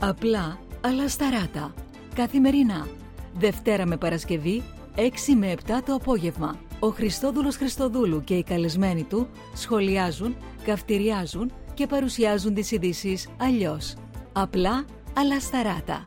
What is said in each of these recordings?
Απλά, αλλά σταράτα. Καθημερινά. Δευτέρα με Παρασκευή, 6 με 7 το απόγευμα. Ο Χριστόδουλος Χριστοδούλου και οι καλεσμένοι του σχολιάζουν, καυτηριάζουν και παρουσιάζουν τις ειδήσεις αλλιώς. Απλά, αλλά σταράτα.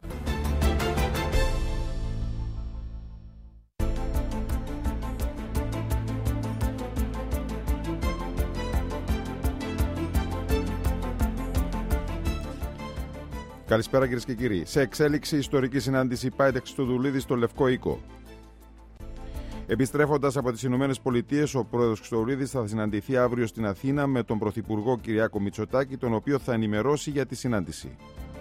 Καλησπέρα κυρίες και κύριοι. Σε εξέλιξη ιστορική συνάντηση Πάιντεχ Χριστοδουλίδη στο Λευκό Οίκο. Επιστρέφοντας από τις Ηνωμένες Πολιτείες, ο πρόεδρος Χριστοδουλίδης θα συναντηθεί αύριο στην Αθήνα με τον πρωθυπουργό Κυριάκο Μητσοτάκη, τον οποίο θα ενημερώσει για τη συνάντηση.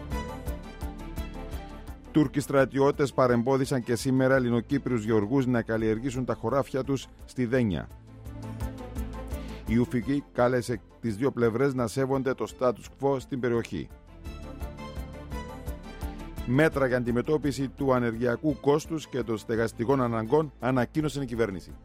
Τούρκοι στρατιώτες παρεμπόδισαν και σήμερα Ελληνοκύπριους γεωργούς να καλλιεργήσουν τα χωράφια τους στη Δένια. Η Ουφική κάλεσε τις δύο πλευρές να σέβονται το status quo στην περιοχή. Μέτρα για αντιμετώπιση του ανεργειακού κόστους και των στεγαστικών αναγκών ανακοίνωσε η κυβέρνηση.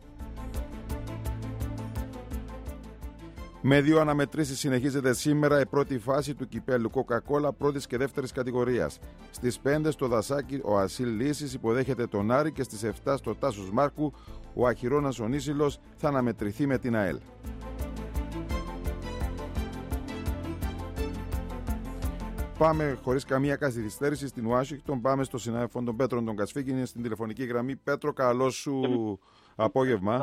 Με δύο αναμετρήσεις συνεχίζεται σήμερα η πρώτη φάση του κυπέλλου Coca-Cola πρώτης και δεύτερης κατηγορίας. Στις 5 στο Δασάκι ο Ασίλ Λύσης υποδέχεται τον Άρη και στις 7 στο Τάσος Μάρκου ο Αχυρώνας ο Νίσιλος θα αναμετρηθεί με την ΑΕΛ. Πάμε χωρίς καμία καθυστέρηση στην Ουάσιγκτον. Πάμε στο συνάδελφο τον Πέτρο τον Κασφίκη, είναι στην τηλεφωνική γραμμή. Πέτρο, καλό σου απόγευμα.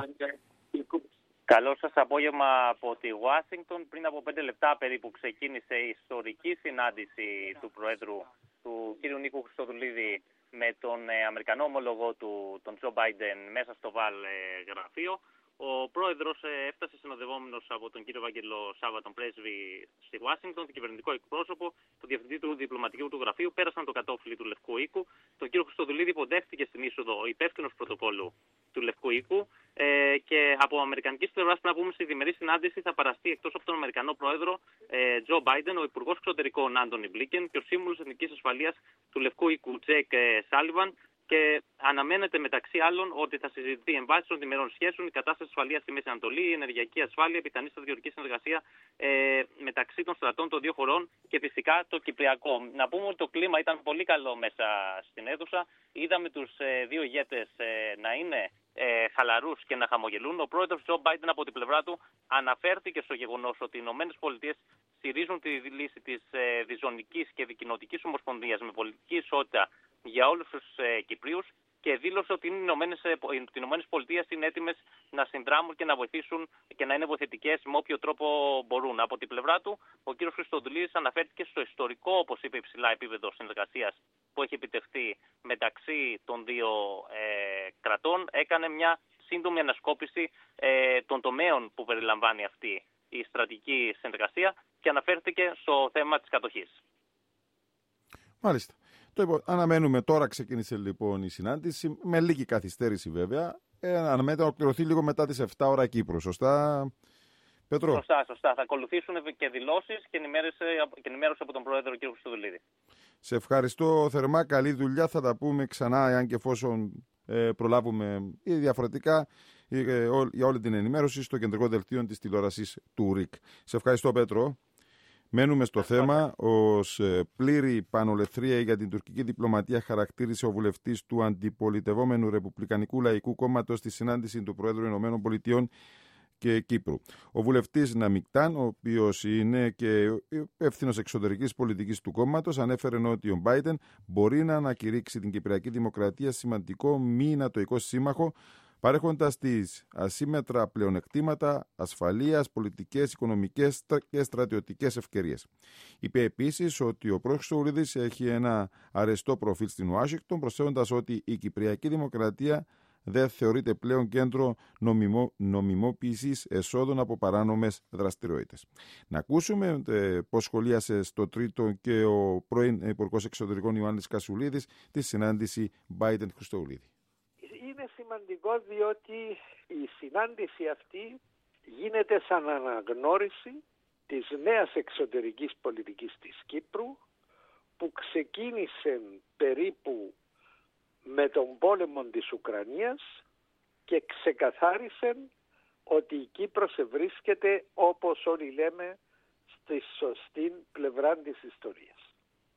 Καλό σας απόγευμα από τη Ουάσιγκτον. Πριν από 5 λεπτά περίπου ξεκίνησε η ιστορική συνάντηση του Προέδρου του κ. Νίκου Χριστοδουλίδη με τον Αμερικανό ομολογό του, τον Τζο Μπάιντεν, μέσα στο Βαλ γραφείο. Ο πρόεδρος έφτασε συνοδευόμενος από τον κύριο Βάγγελο Σάβα, τον πρέσβη στη Ουάσιγκτον, τον κυβερνητικό εκπρόσωπο, τον διευθυντή του διπλωματικού του γραφείου, πέρασαν το κατόφλι του Λευκού Οίκου. Τον κύριο Χριστοδουλίδη υποδέχτηκε στην είσοδο ο υπεύθυνος πρωτοκόλλου του Λευκού Οίκου. Και από αμερικανικής πλευράς, να πούμε, στη διμερή συνάντηση θα παραστεί εκτός από τον Αμερικανό πρόεδρο Τζο Μπάιντεν, ο υπουργός εξωτερικών Άντονι Μπλίνκεν και ο σύμβουλος εθνικής ασφαλείας του Λευκού Οίκου Τζέικ Σάλιβαν. Και αναμένεται μεταξύ άλλων ότι θα συζητηθεί εν βάση των διμερών σχέσεων η κατάσταση ασφαλείας στη Μέση Ανατολή, η ενεργειακή ασφάλεια, η πιθανή στρατιωτική συνεργασία μεταξύ των στρατών των δύο χωρών και φυσικά το Κυπριακό. Να πούμε ότι το κλίμα ήταν πολύ καλό μέσα στην αίθουσα. Είδαμε τους δύο ηγέτες να είναι χαλαρούς και να χαμογελούν. Ο πρόεδρος Τζο Μπάιντεν από την πλευρά του αναφέρθηκε στο γεγονός ότι οι ΗΠΑ στηρίζουν τη λύση της διζωνικής και δικοινοτικής ομοσπονδίας με πολιτική ισότητα για όλους τους Κυπρίους και δήλωσε ότι οι ΗΠΑ είναι έτοιμες να συνδράμουν και να βοηθήσουν και να είναι βοηθητικές με όποιο τρόπο μπορούν. Από την πλευρά του, ο κ. Χριστοδουλίδης αναφέρθηκε στο ιστορικό, όπως είπε, υψηλά επίπεδο συνεργασίας που έχει επιτευχθεί μεταξύ των δύο κρατών. Έκανε μια σύντομη ανασκόπηση των τομέων που περιλαμβάνει αυτή η στρατηγική συνεργασία και αναφέρθηκε στο θέμα της κατοχής. Μάλιστα. Αναμένουμε, τώρα ξεκίνησε λοιπόν η συνάντηση, με λίγη καθυστέρηση βέβαια. Αναμένεται να ολοκληρωθεί λίγο μετά τις 7 ώρα Κύπρου, σωστά, Πέτρο? Σωστά. Θα ακολουθήσουν και δηλώσεις και ενημέρωση από τον Πρόεδρο κ. Χριστοδουλίδη. Σε ευχαριστώ θερμά, καλή δουλειά. Θα τα πούμε ξανά, εάν και εφόσον προλάβουμε ή διαφορετικά, για όλη την ενημέρωση στο κεντρικό δελτίο της τηλεόρασης του ΡΙΚ. Σε ευχαριστώ, Πέτρο. Μένουμε στο θέμα. Ως πλήρη πανολεθρία για την τουρκική διπλωματία χαρακτήρισε ο βουλευτής του αντιπολιτευόμενου Ρεπουμπλικανικού Λαϊκού Κόμματος στη συνάντηση του Προέδρου Ηνωμένων Πολιτειών και Κύπρου. Ο βουλευτής Ναμικτάν, ο οποίος είναι και υπεύθυνος εξωτερικής πολιτικής του κόμματος, ανέφερε ότι ο Μπάιντεν μπορεί να ανακηρύξει την Κυπριακή Δημοκρατία σημαντικό μη νατοϊκό σύμμαχο, παρέχοντας τις ασύμμετρα πλεονεκτήματα ασφαλείας, πολιτικές, οικονομικές και στρατιωτικές ευκαιρίες. Είπε επίσης ότι ο πρόεδρος Χριστοδουλίδης έχει ένα αρεστό προφίλ στην Ουάσιγκτον, προσθέτοντας ότι η Κυπριακή Δημοκρατία δεν θεωρείται πλέον κέντρο νομιμοποίησης εσόδων από παράνομες δραστηριότητες. Να ακούσουμε πώς σχολίασε στο τρίτο και ο πρώην Υπουργός Εξωτερικών Ιωάννης Κασουλίδης τη συνάντηση Biden-Χριστοδουλίδη. Είναι σημαντικό διότι η συνάντηση αυτή γίνεται σαν αναγνώριση της νέας εξωτερικής πολιτικής της Κύπρου που ξεκίνησε περίπου με τον πόλεμο της Ουκρανίας και ξεκαθάρισε ότι η Κύπρος βρίσκεται, όπως όλοι λέμε, στη σωστή πλευρά της ιστορίας.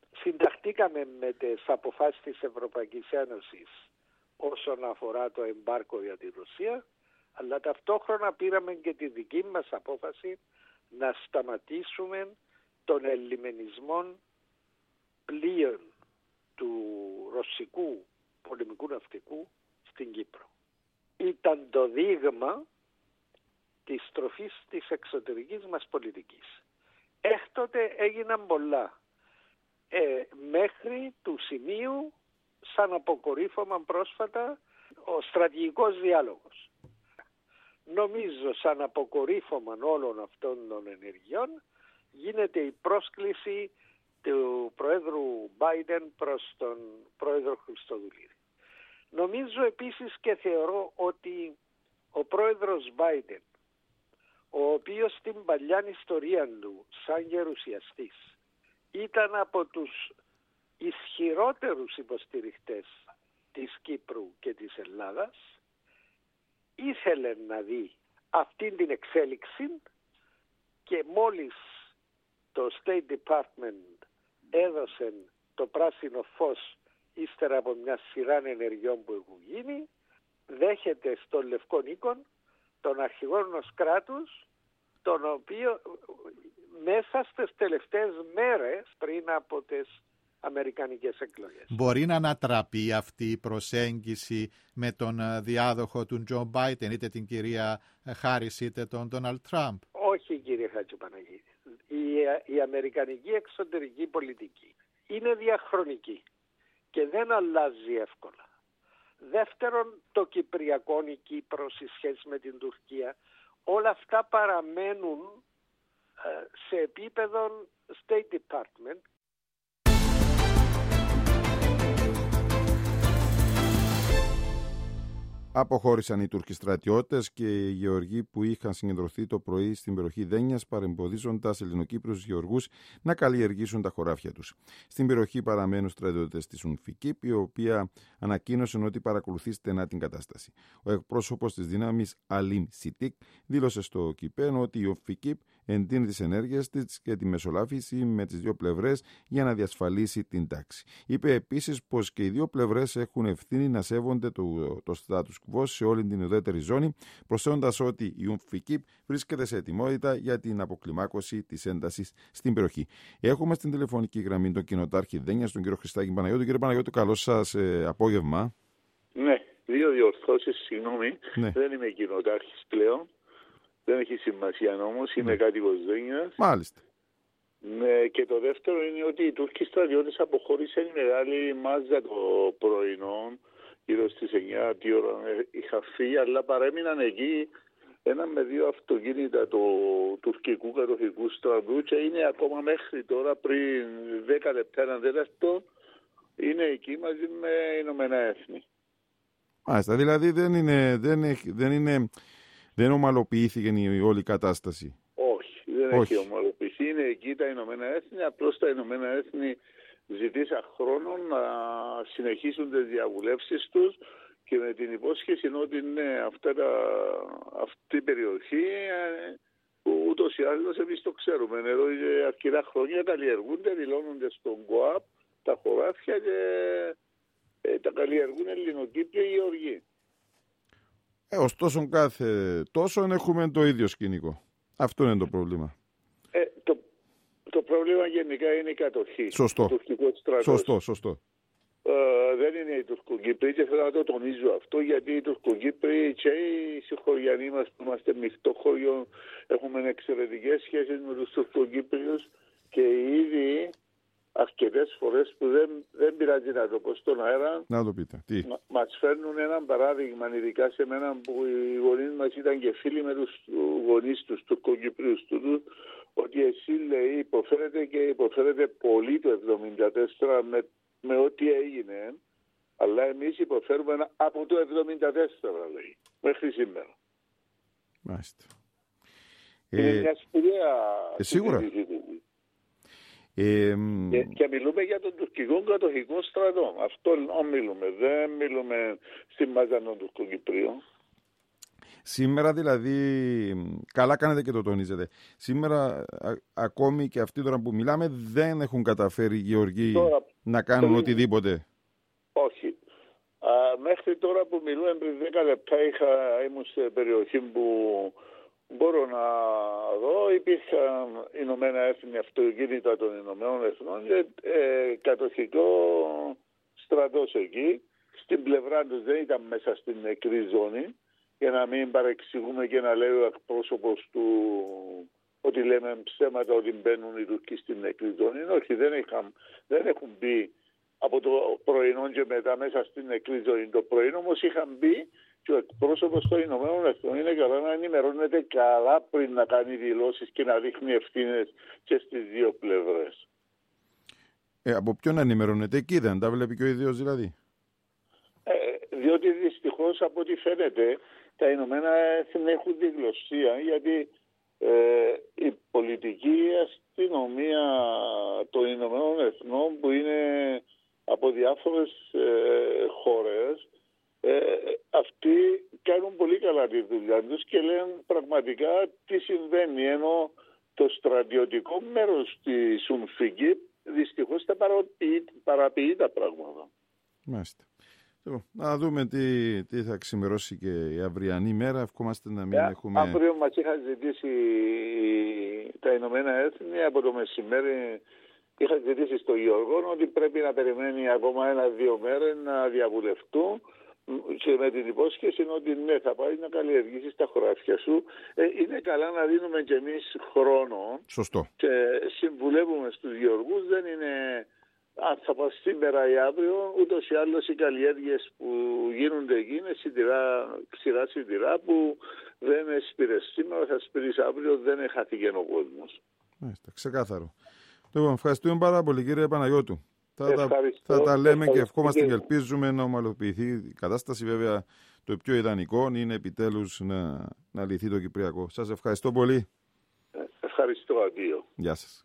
συνταχτήκαμε με τις αποφάσεις της Ευρωπαϊκής Ένωσης όσον αφορά το εμπάρκο για τη Ρωσία, αλλά ταυτόχρονα πήραμε και τη δική μας απόφαση να σταματήσουμε τον ελιμενισμό πλοίων του ρωσικού πολεμικού ναυτικού στην Κύπρο. Ήταν το δείγμα της στροφής της εξωτερικής μας πολιτικής. Έκτοτε έγιναν πολλά. Μέχρι του σημείου, σαν αποκορύφωμα πρόσφατα, ο στρατηγικός διάλογος. Νομίζω σαν αποκορύφωμα όλων αυτών των ενεργειών γίνεται η πρόσκληση του Προέδρου Μπάιντεν προς τον Πρόεδρο Χριστοδουλίδη. Νομίζω επίσης και θεωρώ ότι ο Πρόεδρος Μπάιντεν, ο οποίος στην παλιά ιστορία του σαν γερουσιαστής ήταν από τους ισχυρότερους υποστηριχτές της Κύπρου και της Ελλάδας, ήθελε να δει αυτήν την εξέλιξη και μόλις το State Department έδωσε το πράσινο φως ύστερα από μια σειρά ενεργειών που έχουν γίνει, δέχεται στον Λευκό Οίκο τον αρχηγό ενός κράτους, τον οποίο μέσα στις τελευταίες μέρες πριν από τις αμερικανικές εκλογές. Μπορεί να ανατραπεί αυτή η προσέγγιση με τον διάδοχο του Τζο Μπάιντεν, είτε την κυρία Χάρις είτε τον Ντόναλντ Τραμπ? Όχι, κύριε Χατζηπαναγίδη. Η αμερικανική εξωτερική πολιτική είναι διαχρονική και δεν αλλάζει εύκολα. Δεύτερον, το Κυπριακό, η Κύπρος, η σχέση με την Τουρκία, όλα αυτά παραμένουν σε επίπεδο State Department. Αποχώρησαν οι Τούρκοι στρατιώτες και οι γεωργοί που είχαν συγκεντρωθεί το πρωί στην περιοχή Δένιας, παρεμποδίζοντας Ελληνοκύπριους γεωργούς να καλλιεργήσουν τα χωράφια τους. Στην περιοχή παραμένουν στρατιώτες της UNFICYP, η οποία ανακοίνωσε ότι παρακολουθεί στενά την κατάσταση. Ο εκπρόσωπος της δύναμης Αλίμ Σιτίκ δήλωσε στο κυπέν ότι η UNFICYP εντείνει τις ενέργειες της και τη μεσολάβηση με τις δύο πλευρές για να διασφαλίσει την τάξη. Είπε επίσης πως και οι δύο πλευρές έχουν ευθύνη να σέβονται το status quo σε όλη την ουδέτερη ζώνη, προσθέτοντας ότι η UNFICYP βρίσκεται σε ετοιμότητα για την αποκλιμάκωση της έντασης στην περιοχή. Έχουμε στην τηλεφωνική γραμμή τον κοινοτάρχη Δένιας, τον κύριο Χριστάκη Παναγιώτου. Κύριε Παναγιώτου, καλό σας απόγευμα. Ναι, δύο διορθώσεις, συγγνώμη. Ναι. Δεν είμαι κοινοτάρχης πλέον. Δεν έχει σημασία όμως, είμαι κάτοικος Δένιας. Μάλιστα. Ναι, και το δεύτερο είναι ότι οι Τούρκοι στρατιώτες αποχώρησαν μεγάλη μάζα το πρωινό, γύρω στις 9 η ώρα είχα φύγει, αλλά παρέμειναν εκεί ένα με δύο αυτοκίνητα του τουρκικού κατοχικού στρατού και είναι ακόμα μέχρι τώρα, πριν 10 λεπτά, έναν τέταρτο, είναι εκεί μαζί με Ηνωμένα Έθνη. Μάλιστα, δηλαδή δεν ομαλοποιήθηκε η όλη κατάσταση. Όχι, δεν έχει ομαλοποιηθεί. Είναι εκεί τα Ηνωμένα Έθνη. Απλώς τα Ηνωμένα Έθνη ζητήσαν χρόνο να συνεχίσουν τις διαβουλεύσεις τους και με την υπόσχεση ότι ναι, αυτή η περιοχή που ούτως ή άλλως εμείς το ξέρουμε. Εδώ αρκετά χρόνια καλλιεργούνται, δηλώνονται στον ΚΟΑΠ τα χωράφια και τα καλλιεργούν Ελληνοκύπριοι γεωργοί. Ωστόσο κάθε τόσο έχουμε το ίδιο σκηνικό. Αυτό είναι το πρόβλημα. Το πρόβλημα γενικά είναι η κατοχή. Σωστό. Σωστό. Δεν είναι οι Τουρκοκύπροι και θέλω να το τονίζω αυτό, γιατί οι Τουρκοκύπροι και οι συγχωριανοί μας που είμαστε μειχτό χωριό έχουμε εξαιρετικές σχέσεις με τους Τουρκοκύπριους και ήδη αρκετές φορές που δεν πειράζει να το πω στον αέρα. Να το πείτε. Τι? Μας φέρνουν ένα παράδειγμα, ειδικά σε μένα που οι γονείς μας ήταν και φίλοι με τους γονείς τους Τουρκοκυπρίους του, ότι εσύ, λέει, υποφέρετε πολύ το 1974 με ό,τι έγινε, αλλά εμείς υποφέρουμε από το 1974, λέει, μέχρι σήμερα. Μάλιστα. Είναι μια σπουδαία σίγουρα. Και μιλούμε για τον τουρκικό κατοχικό στρατό. Αυτό μιλούμε. Δεν μιλούμε στη μάζα των Τουρκοκυπρίων. Σήμερα δηλαδή, καλά κάνετε και το τονίζετε, σήμερα ακόμη και αυτοί τώρα που μιλάμε δεν έχουν καταφέρει οι γεωργοί να κάνουν οτιδήποτε. Όχι. Μέχρι τώρα που μιλούμε πριν 10 λεπτά ήμουν σε περιοχή που μπορώ να δω, υπήρχαν Ηνωμένα Έθνη, αυτοκίνητα των Ηνωμένων Εθνών και κατοχικό στρατός εκεί. Στην πλευρά τους δεν ήταν μέσα στην νεκρή ζώνη, για να μην παρεξηγούμε και να λέει ο εκπρόσωπος του ότι λέμε ψέματα ότι μπαίνουν οι Τουρκοί στην νεκρή ζώνη. Όχι, δεν έχουν μπει από το πρωινό και μετά μέσα στην νεκρή ζώνη. Το πρωινό όμως είχαν μπει και ο εκπρόσωπος των Ηνωμένων Εθνών είναι καλά να ενημερώνεται καλά πριν να κάνει δηλώσεις και να δείχνει ευθύνες και στις δύο πλευρές. Από ποιον να ενημερώνεται, εκεί δεν τα βλέπει και ο ίδιος δηλαδή? Διότι δυστυχώς από ό,τι φαίνεται τα Ηνωμένα Έθνη έχουν διγλωσσία, γιατί η πολιτική αστυνομία των Ηνωμένων Εθνών που είναι από διάφορες χώρες, αυτοί κάνουν πολύ καλά τη δουλειά τους και λένε πραγματικά τι συμβαίνει, ενώ το στρατιωτικό μέρος της Ουμφική δυστυχώς θα παραποιεί τα πράγματα. Μάλιστα. Να δούμε τι θα ξημερώσει και η αυριανή μέρα. Ευχόμαστε να μην έχουμε... Αύριο μας είχαν ζητήσει τα Ηνωμένα Έθνη από το μεσημέρι. Είχαν ζητήσει στο Γιώργο ότι πρέπει να περιμένει ακόμα 1-2 μέρες να διαβουλευτούν και με την υπόσχεση ότι ναι, θα πάει να καλλιεργήσεις τα χωράφια σου. Είναι καλά να δίνουμε κι εμείς χρόνο. Σωστό. Και συμβουλεύουμε στους γεωργούς, δεν είναι αν θα πάω σήμερα ή αύριο, ούτως ή άλλως οι καλλιέργειες που γίνονται εκεί είναι ξηρά σιτηρά που δεν έσπηρες σήμερα, θα σπηρείς αύριο, δεν χάθηκε ο κόσμος. Ξεκάθαρο. Λοιπόν, ευχαριστούμε πάρα πολύ κύριε Παναγιώτου. Θα τα λέμε και ευχόμαστε και ελπίζουμε να ομαλοποιηθεί η κατάσταση. Βέβαια το πιο ιδανικό είναι επιτέλους να λυθεί το Κυπριακό. Σας ευχαριστώ πολύ. Ευχαριστώ, αντίο. Γεια σας.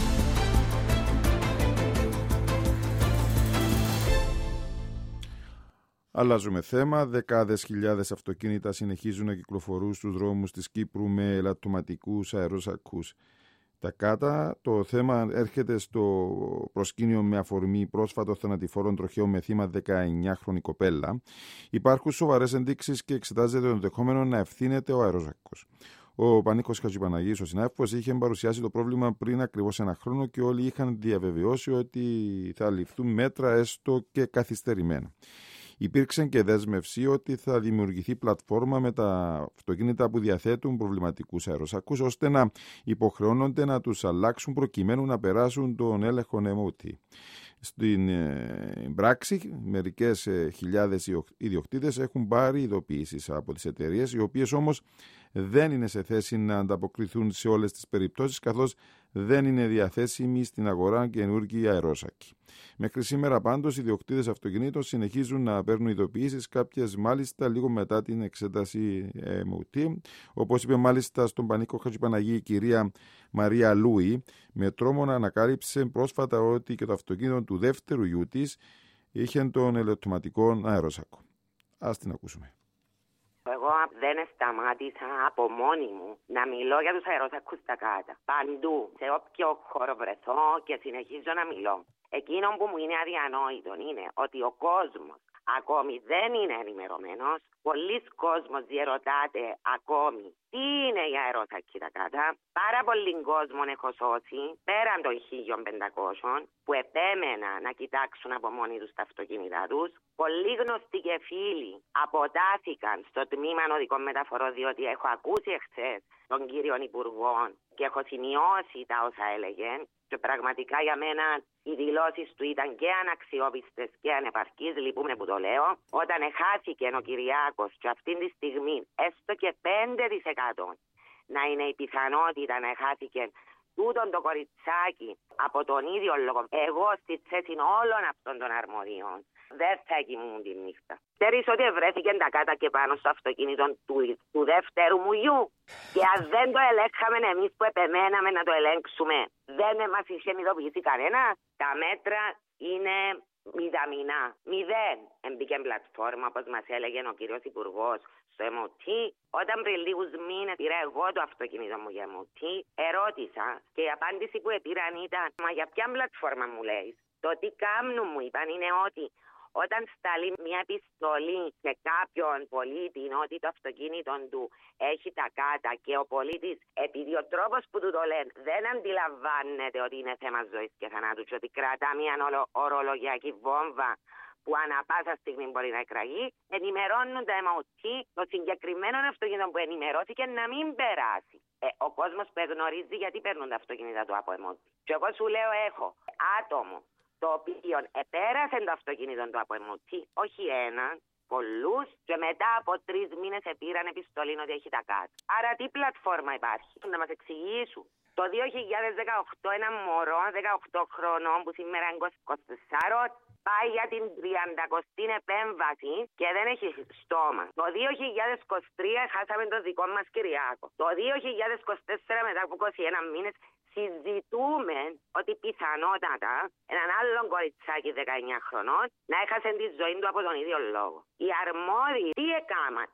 Αλλάζουμε θέμα. Δεκάδες χιλιάδες αυτοκίνητα συνεχίζουν να κυκλοφορούν στους δρόμους της Κύπρου με ελαττωματικούς αεροσακούς. Τα κάτα, το θέμα έρχεται στο προσκήνιο με αφορμή πρόσφατο θανατηφόρων τροχαίων με θύμα 19χρονη κοπέλα. Υπάρχουν σοβαρές ενδείξεις και εξετάζεται το ενδεχόμενο να ευθύνεται ο αεροσακός. Ο Πανίκος Χατζηπαναγής, ο συνάδελφος, είχε παρουσιάσει το πρόβλημα πριν ακριβώς 1 χρόνο και όλοι είχαν διαβεβαιώσει ότι θα ληφθούν μέτρα έστω και καθυστερημένα. Υπήρξε και δέσμευση ότι θα δημιουργηθεί πλατφόρμα με τα αυτοκίνητα που διαθέτουν προβληματικούς αεροσακούς ώστε να υποχρεώνονται να τους αλλάξουν προκειμένου να περάσουν τον έλεγχο MOT. Στην πράξη, μερικές χιλιάδες ιδιοκτήτες έχουν πάρει ειδοποιήσεις από τις εταιρείες, οι οποίες όμως δεν είναι σε θέση να ανταποκριθούν σε όλες τις περιπτώσεις, καθώς δεν είναι διαθέσιμοι στην αγορά καινούργιοι αερόσακοι. Μέχρι σήμερα πάντως οι ιδιοκτήτες αυτοκινήτων συνεχίζουν να παίρνουν ειδοποιήσεις, κάποιες μάλιστα λίγο μετά την εξέταση MOT. Όπως είπε μάλιστα στον Πανίκο Χατζηπαναγή η κυρία Μαρία Λούι, με τρόμο να ανακάλυψε πρόσφατα ότι και το αυτοκίνητο του δεύτερου γιού της είχε τον ελαττωματικό αερόσακο. Ας την ακούσουμε. Εγώ δεν σταμάτησα από μόνη μου να μιλώ για τους αεροσακούς στα κάτω. Παντού, σε όποιο χώρο βρεθώ και συνεχίζω να μιλώ. Εκείνο που μου είναι αδιανόητο είναι ότι ο κόσμος ακόμη δεν είναι ενημερωμένος. Πολλοί κόσμος διερωτάται ακόμη τι είναι οι αερόσακοι τα κάτω. Πάρα πολλοί κόσμο έχω σώσει πέραν των 1.500 που επέμεναν να κοιτάξουν από μόνοι τους τα αυτοκίνητά τους. Πολλοί γνωστοί και φίλοι αποτάθηκαν στο τμήμα οδικών μεταφορών διότι έχω ακούσει εχθές τον κύριο Υπουργό και έχω σημειώσει τα όσα έλεγε. Και πραγματικά για μένα οι δηλώσεις του ήταν και αναξιόπιστες και ανεπαρκείς, λυπούμε που το λέω. Όταν εχάθηκε ο Κυριάκος και αυτή τη στιγμή έστω και 5% να είναι η πιθανότητα να εχάθηκε τούτον το κοριτσάκι από τον ίδιο λόγο, εγώ στη θέση όλων αυτών των αρμοδίων δεν θα κοιμούν τη νύχτα. Ξέρεις ότι βρέθηκε τα κάτα και πάνω στο αυτοκίνητο του δεύτερου μου γιου. Και αν δεν το ελέγχαμε εμείς που επεμέναμε να το ελέγξουμε, δεν μας είχε ειδοποιήσει κανένα. Τα μέτρα είναι μηδαμινά. 0. Εμπήκε πλατφόρμα, όπως μας έλεγε ο κύριος Υπουργός, στο MOT. Όταν πριν λίγους μήνες πήρα εγώ το αυτοκίνητο μου για MOT, ερώτησα και η απάντηση που πήραν ήταν «Μα για ποια πλατφόρμα μου λέει?» Το τι κάνουν μου είπαν είναι ότι όταν σταλεί μια επιστολή σε κάποιον πολίτη ότι το αυτοκίνητο του έχει τα κάτα και ο πολίτης, επειδή ο τρόπος που του το λένε δεν αντιλαμβάνεται ότι είναι θέμα ζωής και θανάτου και ότι κρατά μια ορολογιακή βόμβα που ανά πάσα στιγμή μπορεί να εκραγεί, ενημερώνουν τα MOT το συγκεκριμένο αυτοκίνητο που ενημερώθηκε να μην περάσει. Ο κόσμος γνωρίζει γιατί παίρνουν τα αυτοκίνητα του από MOT. Και εγώ σου λέω έχω άτομο το οποίο επέρασε το αυτοκίνητο του από MOT, όχι έναν, πολλούς, και μετά από 3 μήνες πήραν επιστολή ότι έχει τα κάτω. Άρα τι πλατφόρμα υπάρχει, να μας εξηγήσουν. Το 2018 ένα μωρό 18 χρονών που σήμερα είναι 24 πάει για την 30η επέμβαση και δεν έχει στόμα. Το 2023 χάσαμε τον δικό μας Κυριάκο. Το 2024 μετά από 21 μήνες συζητούμε ότι πιθανότατα έναν άλλον κοριτσάκι 19 χρονών να έχασε τη ζωή του από τον ίδιο λόγο. Οι αρμόδιοι τι έκαναν?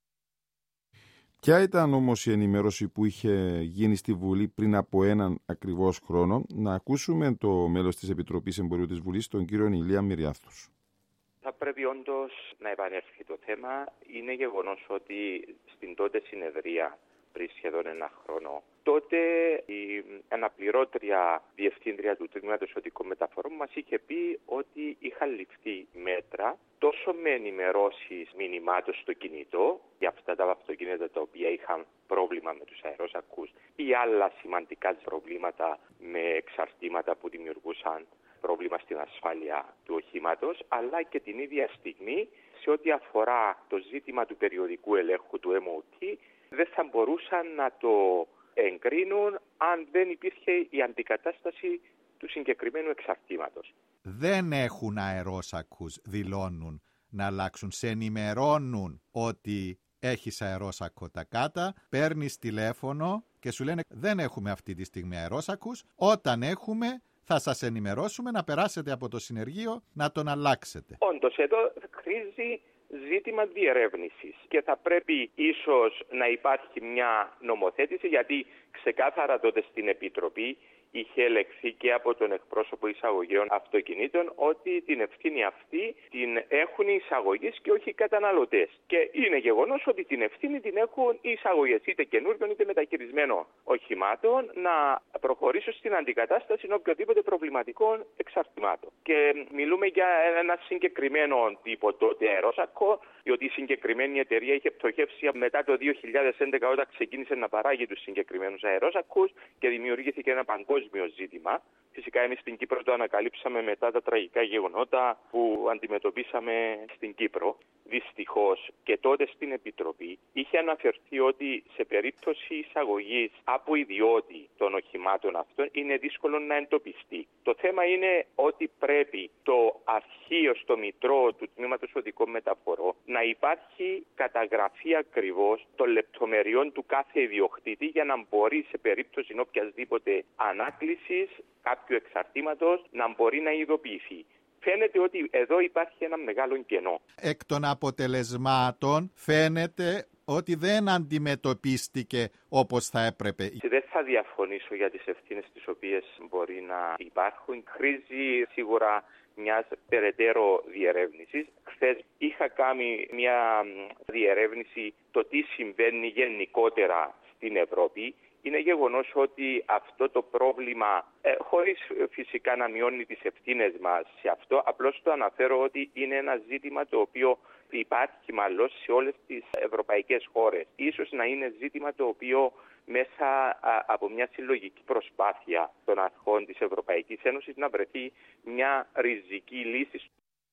Ποια ήταν όμως η ενημέρωση που είχε γίνει στη Βουλή πριν από έναν ακριβώς χρόνο? Να ακούσουμε το μέλος της Επιτροπής Εμπορίου της Βουλής, τον κύριο Ηλία Μυριάθους. Θα πρέπει όντως να επανέλθει το θέμα. Είναι γεγονός ότι στην τότε συνεδρία πριν σχεδόν ένα χρόνο, τότε η αναπληρώτρια διευθύντρια του Τμήματος Οδικών Μεταφορών μας είχε πει ότι είχαν ληφθεί μέτρα τόσο με ενημερώσεις μηνυμάτων στο κινητό για αυτά τα αυτοκίνητα τα οποία είχαν πρόβλημα με τους αερόσακους ή άλλα σημαντικά προβλήματα με εξαρτήματα που δημιουργούσαν πρόβλημα στην ασφάλεια του οχήματος, αλλά και την ίδια στιγμή σε ό,τι αφορά το ζήτημα του περιοδικού ελέγχου του MOT δεν θα μπορούσαν να το εγκρίνουν αν δεν υπήρχε η αντικατάσταση του συγκεκριμένου εξαρτήματος. Δεν έχουν αερόσακους, δηλώνουν, να αλλάξουν. Σε ενημερώνουν ότι έχεις αερόσακο τα κάτα, παίρνεις τηλέφωνο και σου λένε δεν έχουμε αυτή τη στιγμή αερόσακους, όταν έχουμε θα σας ενημερώσουμε να περάσετε από το συνεργείο να τον αλλάξετε. Όντως, εδώ χρήζει ζήτημα διερεύνησης και θα πρέπει ίσως να υπάρχει μια νομοθέτηση, γιατί ξεκάθαρα τότε στην Επιτροπή είχε ελεγχθεί και από τον εκπρόσωπο εισαγωγέων αυτοκινήτων ότι την ευθύνη αυτή την έχουν οι εισαγωγείς και όχι οι καταναλωτές. Και είναι γεγονός ότι την ευθύνη την έχουν οι εισαγωγές, είτε καινούριων είτε μεταχειρισμένων οχημάτων, να προχωρήσουν στην αντικατάσταση οποιοδήποτε προβληματικών εξαρτημάτων. Και μιλούμε για ένα συγκεκριμένο τύπο τότε αερόσακο, διότι η συγκεκριμένη εταιρεία είχε πτωχεύσει μετά το 2011 όταν ξεκίνησε να παράγει τους συγκεκριμένους αερόσακους και δημιουργήθηκε ένα παγκόσμιο ζήτημα. Φυσικά εμείς στην Κύπρο το ανακαλύψαμε μετά τα τραγικά γεγονότα που αντιμετωπίσαμε στην Κύπρο. Δυστυχώς και τότε στην Επιτροπή είχε αναφερθεί ότι σε περίπτωση εισαγωγής από ιδιώτη των οχημάτων αυτών είναι δύσκολο να εντοπιστεί. Το θέμα είναι ότι πρέπει το αρχείο στο Μητρό του Τμήματος Οδικών Μεταφορών να υπάρχει καταγραφή ακριβώς των λεπτομεριών του κάθε ιδιοκτήτη για να μπορεί σε περίπτωση οποιασδήποτε ανάκλησης κάποιου εξαρτήματος να μπορεί να ειδοποιηθεί. Φαίνεται ότι εδώ υπάρχει ένα μεγάλο κενό. Εκ των αποτελεσμάτων φαίνεται ότι δεν αντιμετωπίστηκε όπως θα έπρεπε. Δεν θα διαφωνήσω για τις ευθύνες τις οποίες μπορεί να υπάρχουν. Χρήζει σίγουρα μιας περαιτέρω διερεύνησης. Χθες είχα κάνει μια διερεύνηση το τι συμβαίνει γενικότερα στην Ευρώπη. Είναι γεγονός ότι αυτό το πρόβλημα, χωρίς φυσικά να μειώνει τις ευθύνες μας σε αυτό, απλώς το αναφέρω ότι είναι ένα ζήτημα το οποίο υπάρχει μάλλον σε όλες τις ευρωπαϊκές χώρες. Ίσως να είναι ζήτημα το οποίο μέσα από μια συλλογική προσπάθεια των αρχών της Ευρωπαϊκής Ένωσης να βρεθεί μια ριζική λύση.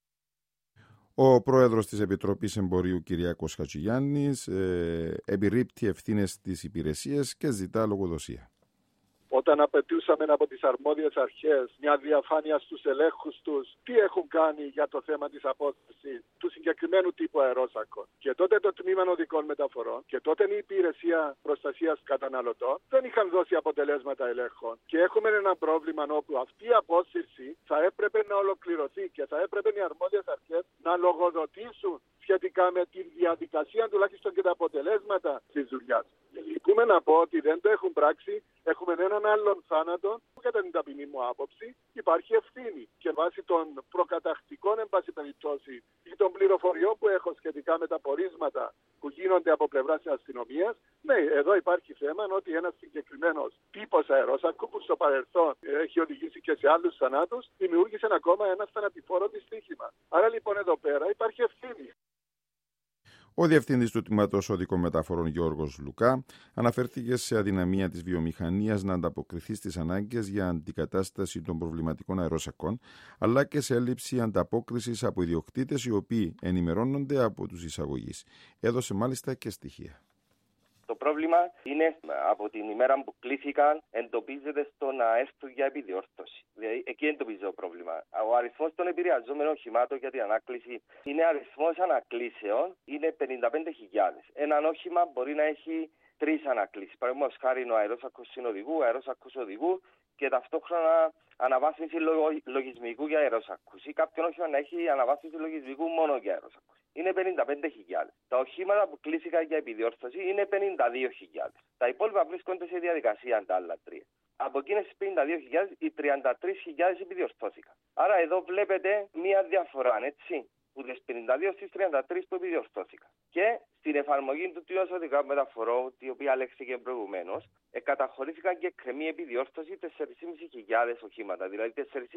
Ο πρόεδρος της Επιτροπής Εμπορίου Κυριάκος Χατζηγιάννης επιρρίπτει ευθύνες της υπηρεσίας και ζητά λογοδοσία. όταν απαιτούσαμε από τις αρμόδιες αρχές μια διαφάνεια στους ελέγχους τους, τι έχουν κάνει για το θέμα της απόθεσης του συγκεκριμένου τύπου αερόσακων. Και τότε το Τμήμα Οδικών Μεταφορών και τότε η Υπηρεσία Προστασίας Καταναλωτών δεν είχαν δώσει αποτελέσματα ελέγχων. Και έχουμε ένα πρόβλημα όπου αυτή η απόσυρση θα έπρεπε να ολοκληρωθεί και θα έπρεπε οι αρμόδιες αρχές να λογοδοτήσουν σχετικά με τη διαδικασία τουλάχιστον και τα αποτελέσματα της δουλειάς. Λυπούμε να πω ότι δεν το έχουν πράξει. Έχουμε έναν άλλον θάνατο που κατά την ταπεινή μου άποψη υπάρχει ευθύνη. Και βάσει των προκατακτικών, εν πάση περιπτώσει, ή των πληροφοριών που έχω σχετικά με τα πορίσματα που γίνονται από πλευράς της αστυνομίας, ναι, εδώ υπάρχει θέμα ότι ένας συγκεκριμένος τύπος αερόσακου που στο παρελθόν έχει οδηγήσει και σε άλλους θανάτους, δημιούργησε ακόμα ένα θανατηφόρο δυστύχημα. Άρα λοιπόν εδώ πέρα υπάρχει ευθύνη. Ο Διευθυντής του Τμήματος Οδικών Μεταφορών Γιώργος Λουκά αναφέρθηκε σε αδυναμία της βιομηχανίας να ανταποκριθεί στις ανάγκες για αντικατάσταση των προβληματικών αερόσακων, αλλά και σε έλλειψη ανταπόκρισης από ιδιοκτήτες οι οποίοι ενημερώνονται από τους εισαγωγείς. Έδωσε μάλιστα και στοιχεία. Το πρόβλημα είναι από την ημέρα που κλήθηκαν εντοπίζεται στο να έρθουν για επιδιόρθωση. Δηλαδή εκεί εντοπίζεται το πρόβλημα. Ο αριθμός των επηρεαζόμενων οχημάτων για την ανάκληση είναι αριθμός ανακλήσεων, είναι 55.000. Ένα όχημα μπορεί να έχει 3 ανακλήσεις. Παραδείγματος χάρη ο αερόσακος συνοδηγού, ο αερόσακος οδηγού και ταυτόχρονα αναβάθμιση λογισμικού για αερόσακους. Ή κάποιον όχημα να έχει αναβάθμιση λογισμικού μόνο για αερόσακους. Είναι 55.000. Τα οχήματα που κλήθηκαν για επιδιόρθωση είναι 52.000. Τα υπόλοιπα βρίσκονται σε διαδικασία τα άλλα 3. Από εκείνες τις 52.000, οι 33.000 επιδιορθώθηκαν. Άρα εδώ βλέπετε μία διαφορά, έτσι, που τις 52 στις 33 που επιδιορθώθηκαν. Και στην εφαρμογή του Τμήματος Οδικών Μεταφορών, η οποία λέχθηκε προηγουμένως, καταχωρήθηκαν και κρεμή επιδιόρθωση 4.500 οχήματα. Δηλαδή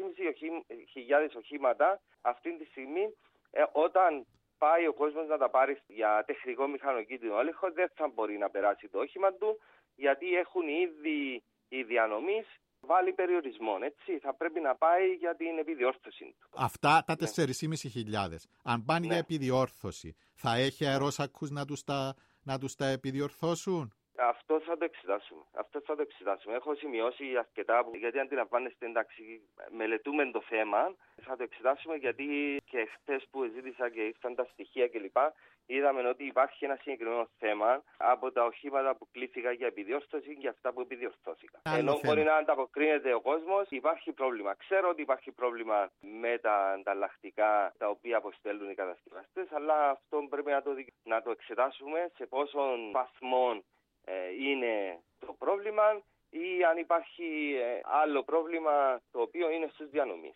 4.500 οχήματα αυτή τη στιγμή, όταν πάει ο κόσμος να τα πάρει για τεχνικό μηχανοκίνητο έλεγχο, δεν θα μπορεί να περάσει το όχημα του, γιατί έχουν ήδη οι διανομείς βάλει περιορισμό. Έτσι, θα πρέπει να πάει για την επιδιόρθωση του. Αυτά τα 4.500, αν πάνε για επιδιόρθωση, θα έχει αερόσακους να τους τα επιδιορθώσουν? Αυτό θα το εξετάσουμε. Έχω σημειώσει αρκετά, γιατί αντιλαμβάνεστε, εντάξει, μελετούμε το θέμα. Θα το εξετάσουμε γιατί και χθες που ζήτησα και ήρθαν τα στοιχεία κλπ. Είδαμε ότι υπάρχει ένα συγκεκριμένο θέμα από τα οχήματα που κλήθηκαν για επιδιόρθωση και αυτά που επιδιορθώθηκαν. Ενώ μπορεί να ανταποκρίνεται ο κόσμος, υπάρχει πρόβλημα. Ξέρω ότι υπάρχει πρόβλημα με τα ανταλλακτικά τα οποία αποστέλνουν οι κατασκευαστές, αλλά αυτό πρέπει να το εξετάσουμε σε πόσον βαθμών είναι το πρόβλημα ή αν υπάρχει άλλο πρόβλημα το οποίο είναι στους διανομείς.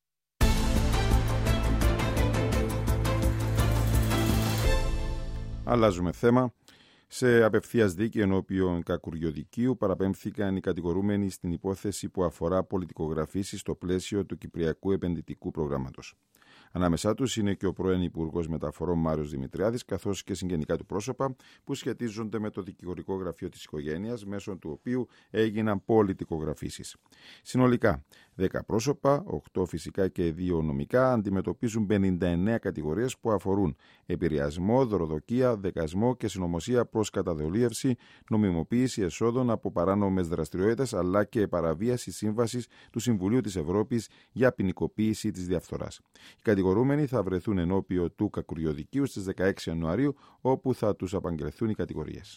Αλλάζουμε θέμα. Σε απευθείας δίκη ενώπιον Κακουριοδικείου παραπέμφθηκαν οι κατηγορούμενοι στην υπόθεση που αφορά πολιτικογραφήσεις στο πλαίσιο του Κυπριακού Επενδυτικού Προγράμματος. Ανάμεσά τους είναι και ο πρώην Υπουργός Μεταφορών Μάριος Δημητριάδης, καθώς και συγγενικά του πρόσωπα που σχετίζονται με το δικηγορικό γραφείο της οικογένειας, μέσω του οποίου έγιναν πολιτικογραφήσεις. Συνολικά, 10 πρόσωπα, 8 φυσικά και 2 νομικά, αντιμετωπίζουν 59 κατηγορίες που αφορούν επηρεασμό, δωροδοκία, δεκασμό και συνωμοσία προς καταδολίευση, νομιμοποίηση εσόδων από παράνομες δραστηριότητες, αλλά και παραβίαση σύμβασης του Συμβουλίου της Ευρώπης για ποινικοποίηση της διαφθοράς. Οι κατηγορούμενοι θα βρεθούν ενώπιο του Κακουριοδικείου στις 16 Ιανουαρίου, όπου θα τους απαγγελθούν οι κατηγορίες.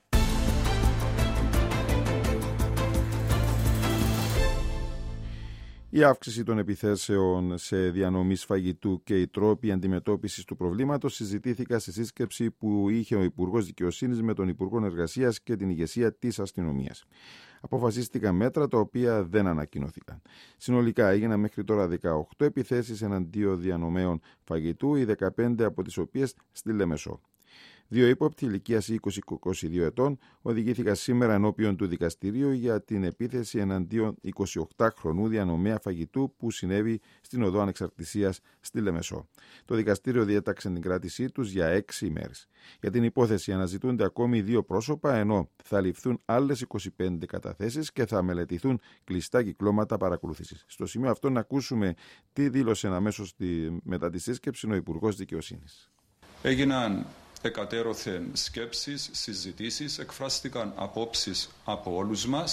Η αύξηση των επιθέσεων σε διανομής φαγητού και οι τρόποι αντιμετώπισης του προβλήματος συζητήθηκαν στη σύσκεψη που είχε ο Υπουργός Δικαιοσύνης με τον Υπουργό Εργασίας και την ηγεσία της αστυνομίας. Αποφασίστηκαν μέτρα τα οποία δεν ανακοινώθηκαν. Συνολικά έγιναν μέχρι τώρα 18 επιθέσεις εναντίον διανομέων φαγητού, οι 15 από τις οποίες στη Λεμεσό. 2 ύποπτοι ηλικίας 20-22 ετών οδηγήθηκαν σήμερα ενώπιον του δικαστηρίου για την επίθεση εναντίον 28χρονου διανομέα φαγητού που συνέβη στην Οδό Ανεξαρτησίας στη Λεμεσό. Το δικαστήριο διέταξε την κράτησή τους για 6 ημέρες. Για την υπόθεση αναζητούνται ακόμη 2 πρόσωπα, ενώ θα ληφθούν άλλες 25 καταθέσεις και θα μελετηθούν κλειστά κυκλώματα παρακολούθησης. Στο σημείο αυτό να ακούσουμε τι δήλωσε αμέσως μετά τη σύσκεψη ο Υπουργός Δικαιοσύνης. Έγιναν εκατέρωθεν σκέψεις, συζητήσεις, εκφράστηκαν απόψεις από όλους μας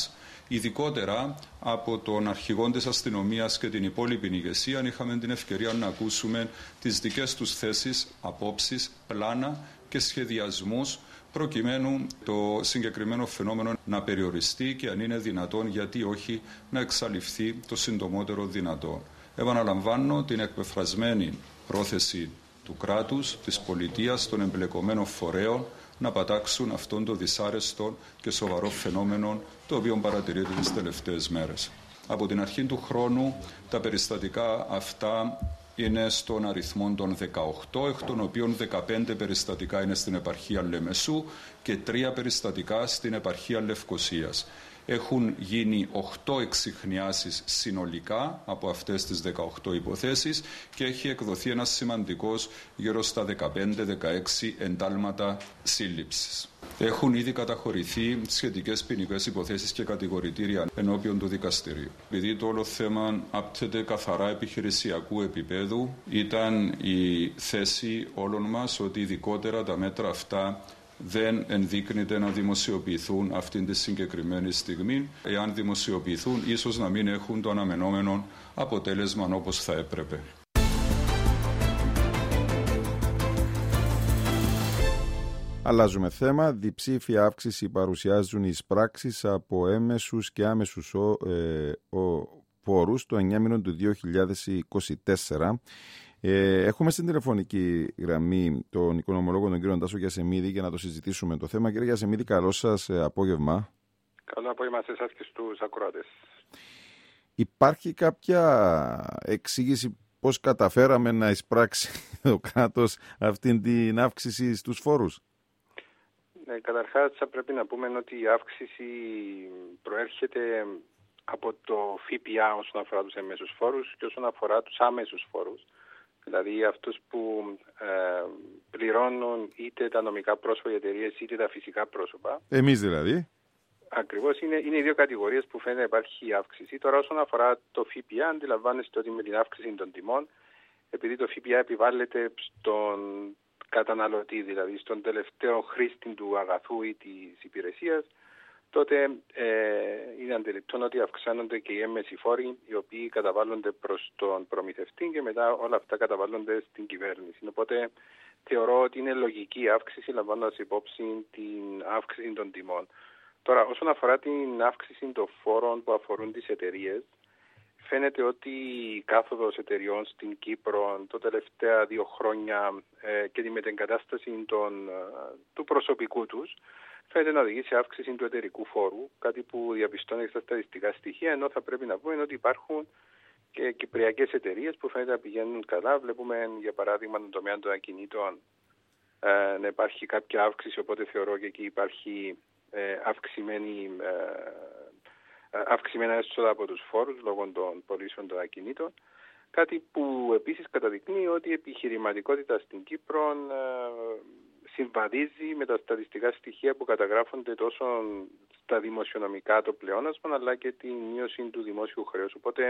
Ειδικότερα από τον αρχηγό της αστυνομίας και την υπόλοιπη ηγεσία είχαμε την ευκαιρία να ακούσουμε τις δικές τους θέσεις, απόψεις, πλάνα και σχεδιασμούς προκειμένου το συγκεκριμένο φαινόμενο να περιοριστεί και αν είναι δυνατόν, γιατί όχι, να εξαλειφθεί το συντομότερο δυνατό. Επαναλαμβάνω την εκπεφρασμένη πρόθεση του κράτους, της πολιτείας, των εμπλεκομένων φορέων να πατάξουν αυτόν το δυσάρεστο και σοβαρό φαινόμενο το οποίο παρατηρείται τις τελευταίες μέρες. Από την αρχή του χρόνου τα περιστατικά αυτά είναι στον αριθμό των 18, εκ των οποίων 15 περιστατικά είναι στην επαρχία Λεμεσού και 3 περιστατικά στην επαρχία Λευκωσίας. Έχουν γίνει 8 εξιχνιάσεις συνολικά από αυτές τις 18 υποθέσεις και έχει εκδοθεί ένας σημαντικός γύρω στα 15-16 εντάλματα σύλληψης. Έχουν ήδη καταχωρηθεί σχετικές ποινικές υποθέσεις και κατηγορητήρια ενώπιον του δικαστηρίου. Επειδή το όλο θέμα άπτεται καθαρά επιχειρησιακού επίπεδου, ήταν η θέση όλων μας ότι ειδικότερα τα μέτρα αυτά δεν ενδείκνυται να δημοσιοποιηθούν αυτήν τη συγκεκριμένη στιγμή. Εάν δημοσιοποιηθούν, ίσως να μην έχουν το αναμενόμενο αποτέλεσμα όπως θα έπρεπε. Αλλάζουμε θέμα. Διψήφια αύξηση παρουσιάζουν οι εισπράξεις από έμμεσους και άμεσους φόρους το 9 μήνων του 2024. Έχουμε στην τηλεφωνική γραμμή τον οικονομολόγο τον κύριο Τάσο Γιασεμίδη για να το συζητήσουμε το θέμα. Κύριε Γιασεμίδη, καλό σας απόγευμα. Καλό απόγευμα σε εσάς και στους ακροατές. Υπάρχει κάποια εξήγηση πώς καταφέραμε να εισπράξει το κράτος αυτήν την αύξηση στους φόρους? Ναι, καταρχάς θα πρέπει να πούμε ότι η αύξηση προέρχεται από το ΦΠΑ όσον αφορά τους έμμεσους φόρους και όσον αφορά τους άμεσους φόρους. Δηλαδή αυτούς που πληρώνουν είτε τα νομικά πρόσωπα, οι εταιρείες, είτε τα φυσικά πρόσωπα. Εμείς δηλαδή. Ακριβώς, είναι οι δύο κατηγορίες που φαίνεται να υπάρχει αύξηση. Τώρα όσον αφορά το ΦΠΑ, αντιλαμβάνεστε ότι με την αύξηση των τιμών, επειδή το ΦΠΑ επιβάλλεται στον καταναλωτή, δηλαδή στον τελευταίο χρήστη του αγαθού ή της υπηρεσίας, τότε είναι αντιληπτό ότι αυξάνονται και οι έμμεσοι φόροι, οι οποίοι καταβάλλονται προς τον προμηθευτή και μετά όλα αυτά καταβάλλονται στην κυβέρνηση. Οπότε θεωρώ ότι είναι λογική η αύξηση, λαμβάνοντας υπόψη την αύξηση των τιμών. Τώρα, όσον αφορά την αύξηση των φόρων που αφορούν τις εταιρείες, φαίνεται ότι η κάθοδος εταιριών στην Κύπρο τα τελευταία 2 χρόνια και τη μετεγκατάσταση του προσωπικού τους φαίνεται να οδηγεί σε αύξηση του εταιρικού φόρου, κάτι που διαπιστώνεται στα στατιστικά στοιχεία, ενώ θα πρέπει να πούμε ότι υπάρχουν και κυπριακές εταιρείες που φαίνεται να πηγαίνουν καλά. Βλέπουμε, για παράδειγμα, τον τομέα των ακινήτων να υπάρχει κάποια αύξηση, οπότε θεωρώ και εκεί υπάρχει αυξημένα έσοδα από τους φόρους λόγω των πωλήσεων των ακινήτων. Κάτι που επίσης καταδεικνύει ότι η επιχειρηματικότητα στην Κύπρο συμβαδίζει με τα στατιστικά στοιχεία που καταγράφονται τόσο στα δημοσιονομικά το πλεόνασμα αλλά και τη μείωση του δημόσιου χρέους. Οπότε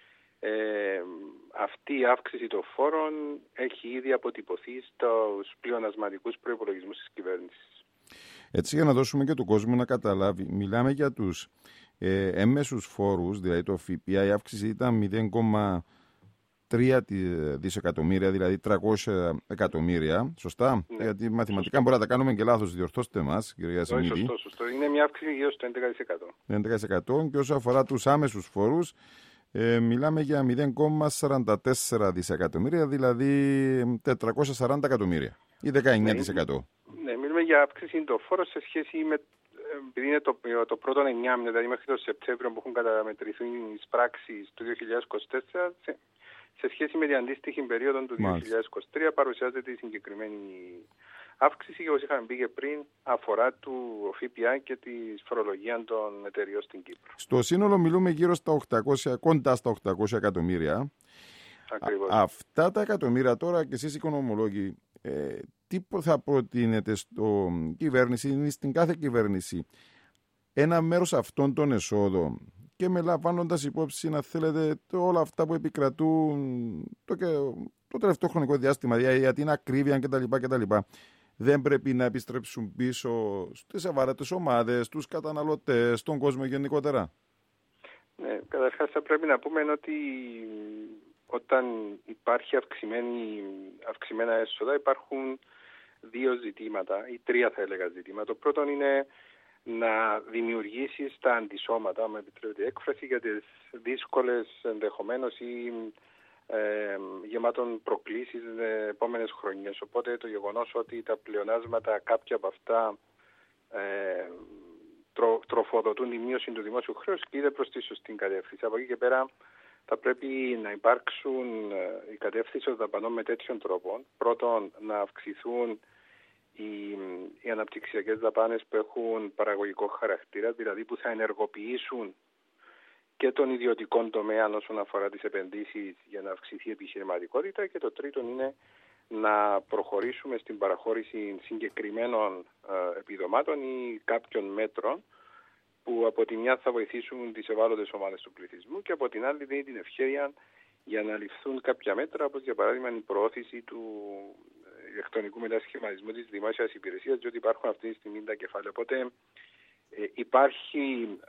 αυτή η αύξηση των φόρων έχει ήδη αποτυπωθεί στους πλεονασματικούς προϋπολογισμούς της κυβέρνησης. Έτσι, για να δώσουμε και τον κόσμο να καταλάβει, μιλάμε για τους έμμεσους φόρους, δηλαδή το ΦΠΑ, η αύξηση ήταν 0,3 δισεκατομμύρια, δηλαδή 300 εκατομμύρια. Σωστά? Ναι. Γιατί μαθηματικά μπορεί να τα κάνουμε και λάθος, διορθώστε μας, κύριε Γιασεμίδη. Σωστό. Είναι μια αύξηση γύρω στο 11%. 11% και όσο αφορά τους άμεσους φόρους, μιλάμε για 0,44 δισεκατομμύρια, δηλαδή 440 εκατομμύρια ή 19%. Ναι, μιλούμε για αύξηση των φόρων σε σχέση με, επειδή είναι το πρώτο 9 μήνα, δηλαδή μέχρι το Σεπτέμβριο που έχουν καταμετρηθεί οι εισπράξεις του 2024, σε σχέση με την αντίστοιχη περίοδο του 2023 παρουσιάζεται η συγκεκριμένη αύξηση και όπως είχαμε πει και πριν αφορά του ΦΠΑ και τη φορολογία των εταιριών στην Κύπρο. Στο σύνολο μιλούμε γύρω στα 800, κοντά στα 800 εκατομμύρια. Ακριβώς. Αυτά τα εκατομμύρια τώρα και εσείς οικονομολόγοι, τι θα προτείνετε στην κυβέρνηση ή στην κάθε κυβέρνηση? Ένα μέρος αυτών των εσόδων και με λαμβάνοντας υπόψη, να θέλετε, όλα αυτά που επικρατούν το τελευταίο χρονικό διάστημα, για την ακρίβεια κτλ. δεν πρέπει να επιστρέψουν πίσω στις ευάλωτες ομάδες, στους καταναλωτές, στον κόσμο γενικότερα? Ναι, καταρχάς θα πρέπει να πούμε ότι όταν υπάρχει αυξημένα έσοδα υπάρχουν δύο ζητήματα ή τρία θα έλεγα ζητήματα. Το πρώτο είναι να δημιουργήσεις τα αντισώματα, με επιτρέπετε έκφραση, για τις δύσκολες ενδεχομένως ή γεμάτων προκλήσεις επόμενες χρονιές. Οπότε το γεγονός ότι τα πλεονάσματα κάποια από αυτά τροφοδοτούν τη μείωση του δημόσιου χρέους και προς τη σωστή κατεύθυνση. Από εκεί και πέρα θα πρέπει να υπάρξουν οι κατεύθυνση των δαπανών με τέτοιον τρόπο. Πρώτον, να αυξηθούν οι αναπτυξιακές δαπάνες που έχουν παραγωγικό χαρακτήρα, δηλαδή που θα ενεργοποιήσουν και τον ιδιωτικό τομέα όσον αφορά τις επενδύσεις για να αυξηθεί η επιχειρηματικότητα, και το τρίτο είναι να προχωρήσουμε στην παραχώρηση συγκεκριμένων επιδομάτων ή κάποιων μέτρων που από τη μια θα βοηθήσουν τις ευάλωτες ομάδες του πληθυσμού και από την άλλη δίνει την ευκαιρία για να ληφθούν κάποια μέτρα, όπως για παράδειγμα η προώθηση του ηλεκτρονικού μετασχηματισμού της δημόσιας υπηρεσίας, διότι υπάρχουν αυτή τη στιγμή τα κεφάλαια. Οπότε υπάρχει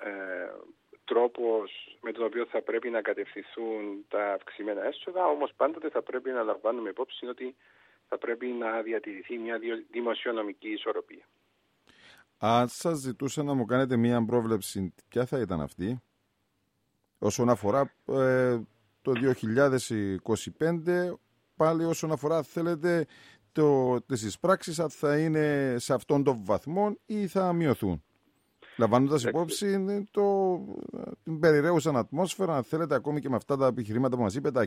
τρόπος με τον οποίο θα πρέπει να κατευθυνθούν τα αυξημένα έσοδα, όμως πάντοτε θα πρέπει να λαμβάνουμε υπόψη ότι θα πρέπει να διατηρηθεί μια δημοσιονομική ισορροπία. Αν σας ζητούσα να μου κάνετε μία πρόβλεψη, ποια θα ήταν αυτή όσον αφορά το 2025, πάλι όσον αφορά θέλετε τις εισπράξεις, αν θα είναι σε αυτόν τον βαθμό ή θα μειωθούν, λαμβάνοντας υπόψη την περιραίουσα ατμόσφαιρα, αν θέλετε, ακόμη και με αυτά τα επιχειρήματα που μας είπετε,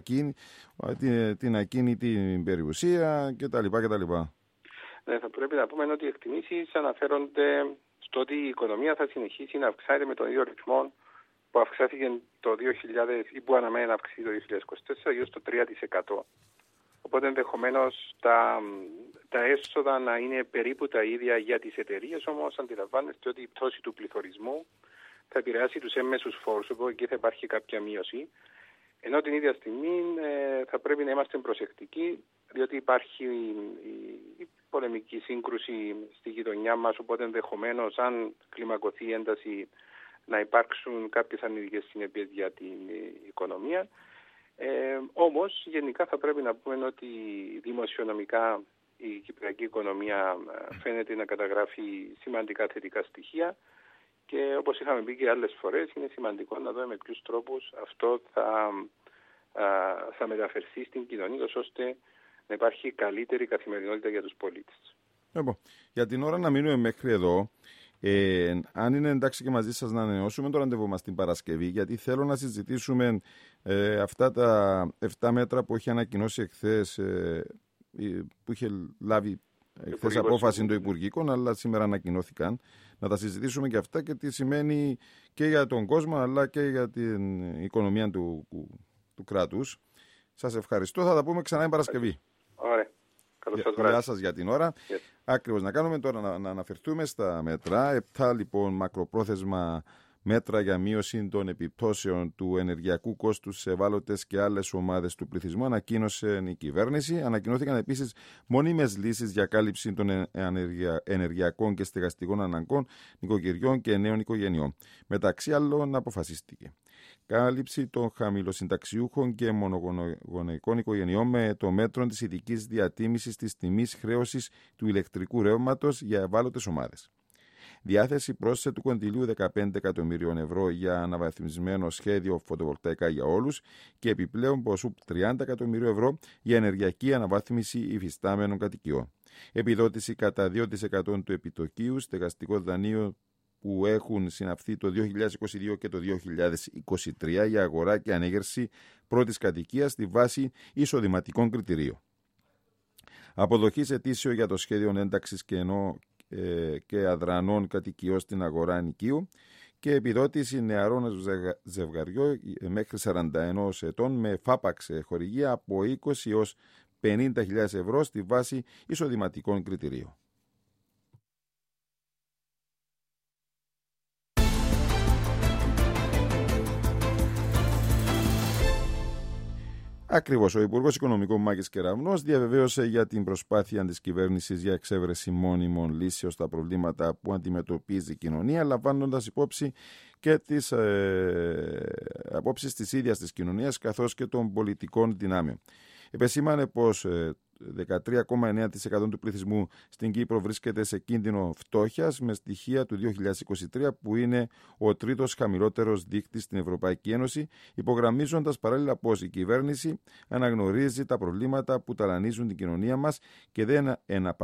την ακίνητη περιουσία κτλ. Ναι, θα πρέπει να πούμε ότι οι εκτιμήσεις αναφέρονται στο ότι η οικονομία θα συνεχίσει να αυξάνεται με τον ίδιο ρυθμό που αυξάθηκε το 2000 ή που αναμένει να αυξηθεί το 2024, γύρω στο 3%. Οπότε ενδεχομένως τα έσοδα να είναι περίπου τα ίδια για τις εταιρείες, όμως αντιλαμβάνεστε ότι η πτώση του πληθωρισμού θα επηρεάσει τους έμμεσους φόρους, οπότε εκεί θα υπάρχει κάποια μείωση. Ενώ την ίδια στιγμή θα πρέπει να είμαστε προσεκτικοί, διότι υπάρχει η πολεμική σύγκρουση στη γειτονιά μας, οπότε ενδεχομένως αν κλιμακωθεί η ένταση να υπάρξουν κάποιες αρνητικές συνέπειες για την οικονομία. Όμως γενικά θα πρέπει να πούμε ότι δημοσιονομικά η κυπριακή οικονομία φαίνεται να καταγράφει σημαντικά θετικά στοιχεία και όπως είχαμε πει και άλλες φορές, είναι σημαντικό να δούμε με ποιους τρόπους αυτό θα μεταφερθεί στην κοινωνία, ώστε να υπάρχει καλύτερη καθημερινότητα για τους πολίτες. Για την ώρα να μείνουμε μέχρι εδώ. Αν είναι εντάξει και μαζί σας να ανανεώσουμε το ραντεβού μας την Παρασκευή, γιατί θέλω να συζητήσουμε αυτά τα 7 μέτρα που έχει ανακοινώσει εχθές, που είχε λάβει εχθές απόφαση το Υπουργικό, αλλά σήμερα ανακοινώθηκαν. Να τα συζητήσουμε και αυτά και τι σημαίνει και για τον κόσμο αλλά και για την οικονομία του κράτους. Σας ευχαριστώ. Θα τα πούμε ξανά την Παρασκευή. Ωραία. Γεια σας για την ώρα. Ακριβώς. Να κάνουμε τώρα να αναφερθούμε στα μέτρα. 7 λοιπόν μακροπρόθεσμα μέτρα για μείωση των επιπτώσεων του ενεργειακού κόστους σε ευάλωτες και άλλες ομάδες του πληθυσμού ανακοίνωσε η κυβέρνηση. Ανακοινώθηκαν επίσης μόνιμες λύσεις για κάλυψη των ενεργειακών και στεγαστικών αναγκών νοικοκυριών και νέων οικογενειών. Μεταξύ άλλων αποφασίστηκε κάλυψη των χαμηλοσυνταξιούχων και μονογονεϊκών οικογενειών με το μέτρο της ειδικής διατίμησης της τιμής χρέωσης του ηλεκτρικού ρεύματος για ευάλωτες ομάδες. Διάθεση πρόσθετου κονδυλίου 15 εκατομμυρίων ευρώ για αναβαθμισμένο σχέδιο φωτοβολταϊκά για όλους και επιπλέον ποσού 30 εκατομμυρίων ευρώ για ενεργειακή αναβάθμιση υφιστάμενων κατοικιών. Επιδότηση κατά 2% του επιτοκίου στεγαστικό δανείο που έχουν συναυθεί το 2022 και το 2023 για αγορά και ανέγερση πρώτης κατοικίας στη βάση εισοδηματικών κριτηρίων. Αποδοχής ετήσιο για το σχέδιο ένταξης και αδρανών κατοικιών στην αγορά ενοικίου και επιδότηση νεαρών ζευγαριών μέχρι 41 ετών με φάπαξ χορηγία από 20 έως 50.000 ευρώ στη βάση εισοδηματικών κριτηρίων. Ακριβώς. Ο Υπουργός Οικονομικών Μάκης Κεραυνός διαβεβαίωσε για την προσπάθεια της κυβέρνησης για εξέβρεση μόνιμων λύσεων στα προβλήματα που αντιμετωπίζει η κοινωνία, λαμβάνοντας υπόψη και τις απόψεις της ίδιας της κοινωνίας καθώς και των πολιτικών δυνάμεων. Επεσήμανε πως 13,9% του πληθυσμού στην Κύπρο βρίσκεται σε κίνδυνο φτώχειας με στοιχεία του 2023 που είναι ο τρίτος χαμηλότερος δείκτης στην Ευρωπαϊκή Ένωση, υπογραμμίζοντας παράλληλα πως η κυβέρνηση αναγνωρίζει τα προβλήματα που ταλανίζουν την κοινωνία μας και δεν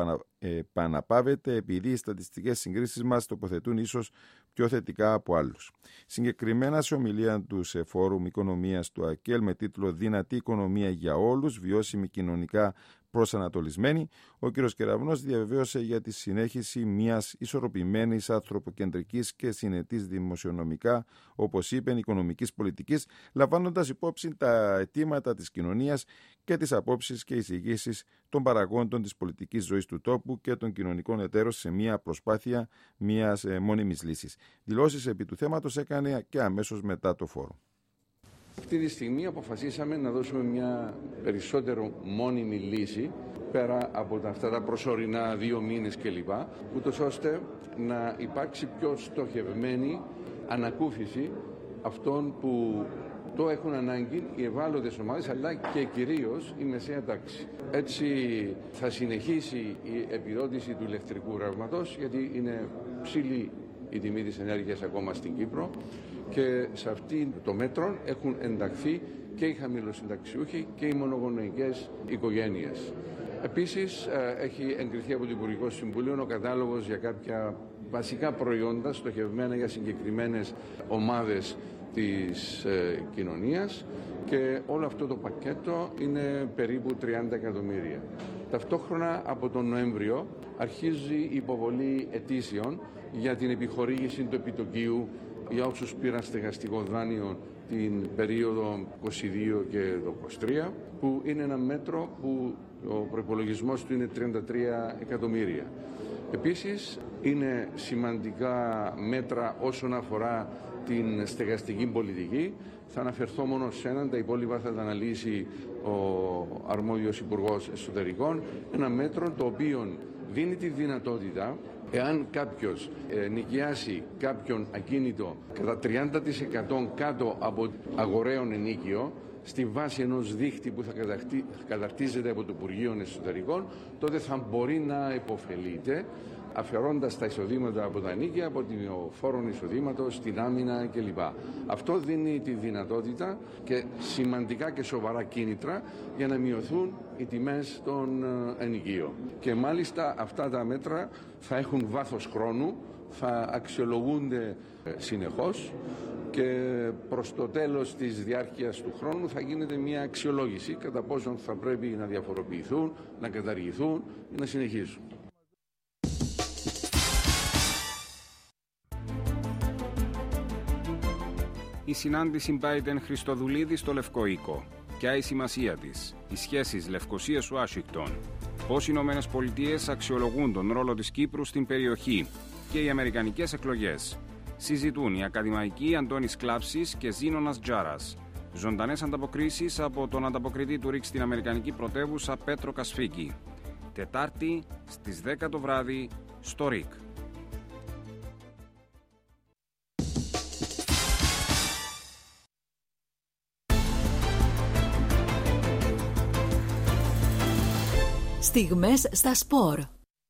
επαναπάβεται επειδή οι στατιστικές συγκρίσεις μας τοποθετούν ίσως πιο θετικά από άλλους. Συγκεκριμένα σε ομιλία του σε Φόρουμ Οικονομίας του ΑΚΕΛ με τίτλο «Δυνατή οικονομία για όλους, βιώσιμη κοινωνικά προσανατολισμένη», ο κ. Κεραυνός διαβεβαίωσε για τη συνέχιση μιας ισορροπημένης, ανθρωποκεντρικής και συνετής δημοσιονομικά, όπως είπε, οικονομικής πολιτικής, λαμβάνοντας υπόψη τα αιτήματα της κοινωνίας και τις απόψεις και εισηγήσεις των παραγόντων της πολιτικής ζωής του τόπου και των κοινωνικών εταίρων σε μια προσπάθεια μιας μόνιμης λύσης. Δηλώσεις επί του θέματος έκανε και αμέσως μετά το φόρουμ. Αυτή τη στιγμή αποφασίσαμε να δώσουμε μια περισσότερο μόνιμη λύση πέρα από αυτά τα προσωρινά 2 μήνες κλπ, ούτως ώστε να υπάρξει πιο στοχευμένη ανακούφιση αυτών που το έχουν ανάγκη, οι ευάλωτες ομάδες αλλά και κυρίως η μεσαία τάξη. Έτσι θα συνεχίσει η επιδότηση του ηλεκτρικού ρεύματος, γιατί είναι ψηλή η τιμή της ενέργειας ακόμα στην Κύπρο και σε αυτή το μέτρο έχουν ενταχθεί και οι χαμηλοσυνταξιούχοι και οι μονογονεϊκές οικογένειες. Επίσης έχει εγκριθεί από το Υπουργικό Συμβούλιο ο κατάλογος για κάποια βασικά προϊόντα στοχευμένα για συγκεκριμένες ομάδες της κοινωνίας και όλο αυτό το πακέτο είναι περίπου 30 εκατομμύρια. Ταυτόχρονα από τον Νοέμβριο αρχίζει η υποβολή αιτήσεων για την επιχορήγηση του επιτοκίου για όσους πήραν στεγαστικό δάνειο την περίοδο 22 και το 23, που είναι ένα μέτρο που ο προϋπολογισμός του είναι 33 εκατομμύρια. Επίσης είναι σημαντικά μέτρα όσον αφορά την στεγαστική πολιτική. Θα αναφερθώ μόνο σε έναν, τα υπόλοιπα θα τα αναλύσει ο αρμόδιος Υπουργός Εσωτερικών. Ένα μέτρο το οποίο δίνει τη δυνατότητα, εάν κάποιος νοικιάσει κάποιον ακίνητο κατά 30% κάτω από αγοραίων ενίκιο, στη βάση ενός δίχτυ που θα καταρτίζεται από το Υπουργείο Εσωτερικών, τότε θα μπορεί να υποφελείται αφαιρώντας τα εισοδήματα από τα ενοίκια, από το φόρο εισοδήματος, την άμυνα κλπ. Αυτό δίνει τη δυνατότητα και σημαντικά και σοβαρά κίνητρα για να μειωθούν οι τιμές των ενοικίων. Και μάλιστα αυτά τα μέτρα θα έχουν βάθος χρόνου, θα αξιολογούνται συνεχώς και προς το τέλος της διάρκειας του χρόνου θα γίνεται μια αξιολόγηση κατά πόσον θα πρέπει να διαφοροποιηθούν, να καταργηθούν ή να συνεχίσουν. Η συνάντηση Biden-Χριστοδουλίδη στο Λευκό Οίκο. Ποια η σημασία της, οι σχέσεις Λευκωσίας-Ουάσιγκτον, πώς οι Ηνωμένες Πολιτείες αξιολογούν τον ρόλο της Κύπρου στην περιοχή και οι αμερικανικές εκλογές. Συζητούν οι ακαδημαϊκοί Αντώνης Κλάψης και Ζήνωνας Τζάρας. Ζωντανές ανταποκρίσεις από τον ανταποκριτή του ΡΙΚ στην αμερικανική πρωτεύουσα Πέτρο Κασφίκη. Τετάρτη στις 10 το βράδυ στο ΡΙΚ. Στιγμές στα σπορ.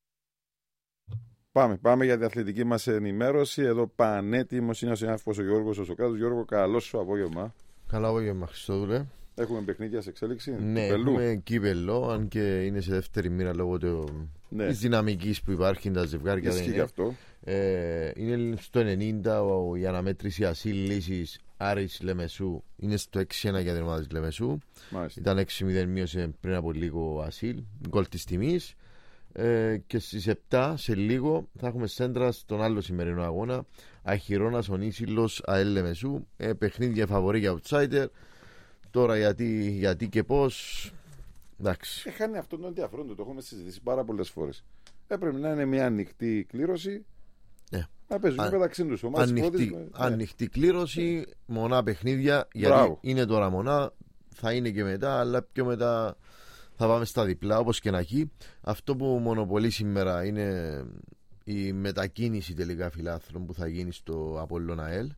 Πάμε για την αθλητική μας ενημέρωση. Εδώ πανέτοιμος είναι ο συνάδελφος ο Γιώργος ο Σοκράτος. Γιώργο, καλό σου απόγευμα. Καλό απόγευμα, Χριστόδουλε. Έχουμε παιχνίδια σε εξέλιξη. Ναι, έχουμε κύπελλο, αν και είναι σε δεύτερη μοίρα λόγω της δυναμικής που υπάρχει τα ζευγάρια. Ισχύει και αυτό. Είναι στο 90 η αναμέτρηση Ασίλ Λύσης Άρης Λεμεσού. Είναι στο 6-1 για την ομάδα της Λεμεσού. Μάλιστα. Ήταν 6-0, μείωσε πριν από λίγο ο Ασίλ. Γκολ της τιμής. Και στις 7 σε λίγο θα έχουμε σέντρα στον άλλο σημερινό αγώνα. Αχυρώνας Ονίσιλος ΑΕΛ Λεμεσού. Παιχνίδια φαβορί για outsider. Τώρα γιατί και πώς. Εντάξει. Χάνει αυτόν τον ενδιαφέρον του. Το έχουμε συζητήσει πάρα πολλές φορές. Έπρεπε να είναι μια ανοιχτή κλήρωση. Να παίζουν μεταξύ τους ομάδες. Ανοιχτή κλήρωση, μονά παιχνίδια. Γιατί είναι τώρα μονά. θα είναι και μετά, αλλά πιο μετά θα πάμε στα διπλά, όπως και να έχει. Αυτό που μονοπολεί σήμερα είναι η μετακίνηση τελικά φιλάθλων που θα γίνει στο Απόλλωνα ΑΕΛ.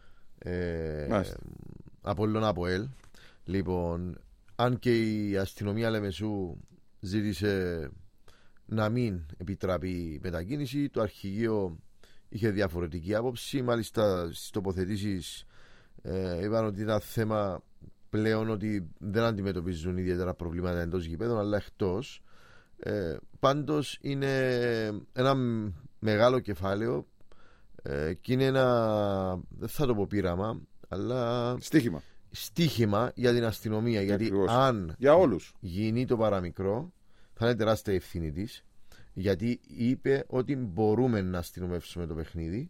Απόλλωνα από ΑΕΛ. Λοιπόν, αν και η αστυνομία Λεμεσού ζήτησε να μην επιτραπεί η μετακίνηση, το αρχηγείο είχε διαφορετική άποψη. Μάλιστα στις τοποθετήσεις είπαν ότι ήταν θέμα πλέον ότι δεν αντιμετωπίζουν ιδιαίτερα προβλήματα εντός γηπέδων, αλλά εκτός. Πάντως είναι ένα μεγάλο κεφάλαιο και είναι ένα, δεν θα το πω πείραμα, αλλά στίχημα για την αστυνομία. Γιατί αν για όλους γίνει το παραμικρό, θα είναι τεράστια ευθύνη της, γιατί είπε ότι μπορούμε να αστυνομεύσουμε το παιχνίδι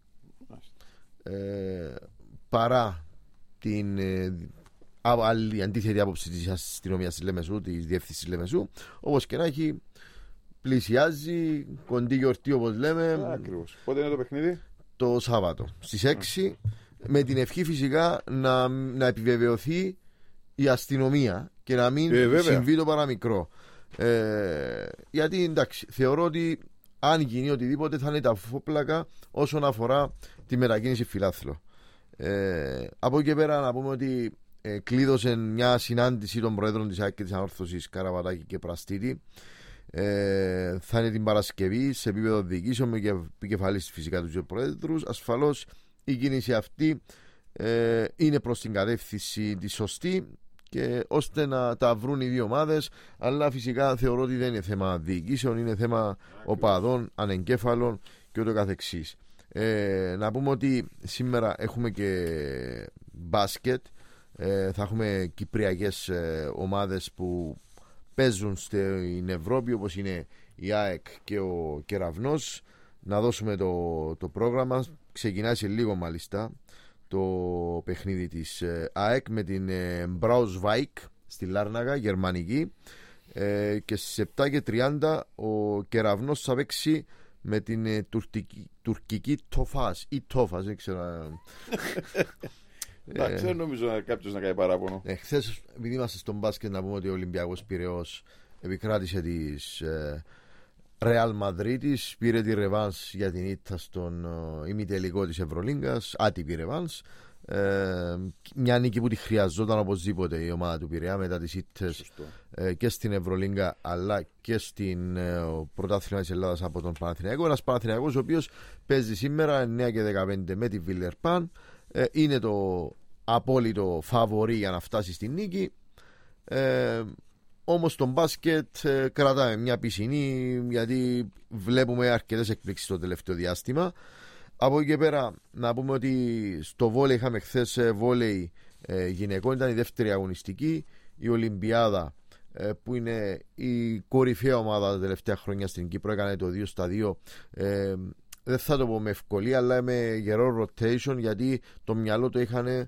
παρά την άλλη αντίθετη άποψη της αστυνομίας της Λεμεσού, της διεύθυνσης Λεμεσού. Όπως και να έχει, πλησιάζει, κοντή γιορτή όπως λέμε. Ακριβώς. Πότε είναι το παιχνίδι? Το Σάββατο στις 6, με την ευχή φυσικά να επιβεβαιωθεί η αστυνομία και να μην συμβεί το παραμικρό. Γιατί εντάξει, θεωρώ ότι αν γίνει οτιδήποτε θα είναι τα φόπλακα όσον αφορά τη μετακίνηση φιλάθλου. Από εκεί πέρα να πούμε ότι κλείδωσε μια συνάντηση των Προέδρων της ΑΕΚ και της Ανόρθωσης Καραβατάκη και Πραστίτη. Θα είναι την Παρασκευή σε επίπεδο διοικήσεων με επικεφαλής φυσικά τους δύο Προέδρους. Ασφαλώς η κίνηση αυτή είναι προς την κατεύθυνση τη σωστή, και ώστε να τα βρουν οι δύο ομάδες, αλλά φυσικά θεωρώ ότι δεν είναι θέμα διοικήσεων, είναι θέμα οπαδών, ανεγκέφαλων και ούτω καθεξής. Να πούμε ότι σήμερα έχουμε και μπάσκετ, θα έχουμε κυπριακές ομάδες που παίζουν στην Ευρώπη, όπως είναι η ΑΕΚ και ο Κεραυνός. Να δώσουμε το πρόγραμμα. Ξεκινάει σε λίγο μάλιστα το παιχνίδι της ΑΕΚ με την Braunschweig στη Λάρναγα, γερμανική, και στις 7:30 ο Κεραυνός θα παίξει με την τουρκική Τοφάς ή Τόφας, δεν ξέρω. Δεν νομίζω κάποιος να κάνει παράπονο. Χθες, επειδή είμαστε στον μπάσκετ, να πούμε ότι ο Ολυμπιακός Πειραιώς επικράτησε της Ρεάλ Μαδρίτης, πήρε τη ρεβάνς για την ήττα στον ημιτελικό της Ευρωλίγκας, άτυπη ρεβάνς. Μια νίκη που τη χρειαζόταν οπωσδήποτε η ομάδα του Πειραιά μετά τις ήττες και στην Ευρωλίγκα αλλά και στην πρωτάθλημα της Ελλάδας από τον Παναθηναϊκό. Ένας Παναθηναϊκός ο οποίος παίζει σήμερα 9 και 15 με τη Βιλερπάν. Είναι το απόλυτο φαβορί για να φτάσει στη νίκη. Όμως το μπάσκετ κρατάμε μια πισινή, γιατί βλέπουμε αρκετές εκπλήξεις το τελευταίο διάστημα. Από εκεί και πέρα να πούμε ότι στο βόλεϊ είχαμε χθες βόλεϊ γυναικών, ήταν η δεύτερη αγωνιστική. Η Ολυμπιάδα, που είναι η κορυφαία ομάδα τα τελευταία χρόνια στην Κύπρο, έκανε το 2-2. Δεν θα το πω με ευκολία, αλλά με γερό rotation, γιατί το μυαλό το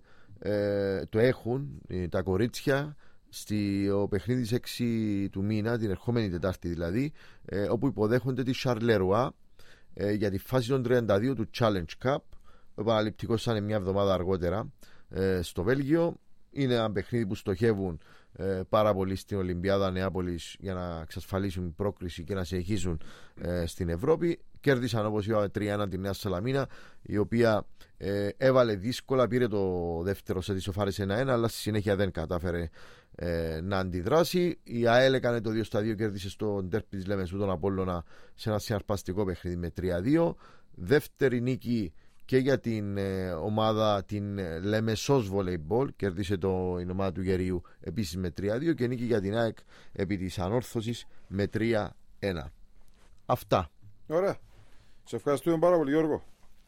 έχουν τα κορίτσια στο παιχνίδι της 6 του μήνα, την ερχόμενη Τετάρτη δηλαδή, όπου υποδέχονται τη Charleroi για τη φάση των 32 του Challenge Cup. Ο επαναληπτικός θα είναι μια εβδομάδα αργότερα στο Βέλγιο. Είναι ένα παιχνίδι που στοχεύουν πάρα πολύ στην Ολυμπιάδα Νεάπολης για να εξασφαλίσουν πρόκριση και να συνεχίσουν στην Ευρώπη. Κέρδισαν, όπως είπαμε, 3-1 τη Νέα Σαλαμίνα, η οποία έβαλε δύσκολα, πήρε το δεύτερο σε ισοφάρισε 1-1, αλλά στη συνέχεια δεν κατάφερε να αντιδράσει. Η ΑΕΛ έκανε το 2-2, κέρδισε στο ντέρπι της Λεμεσού τον Απόλλωνα σε ένα συναρπαστικό παιχνίδι με 3-2. Δεύτερη νίκη και για την ομάδα την Λεμεσός Volleyball, κέρδισε η ομάδα του Γερίου επίσης με 3-2, και νίκη για την ΑΕΚ επί της Ανόρθωσης με 3-1. Αυτά. Ωραία. Σε ευχαριστούμε πάρα πολύ, Γιώργο.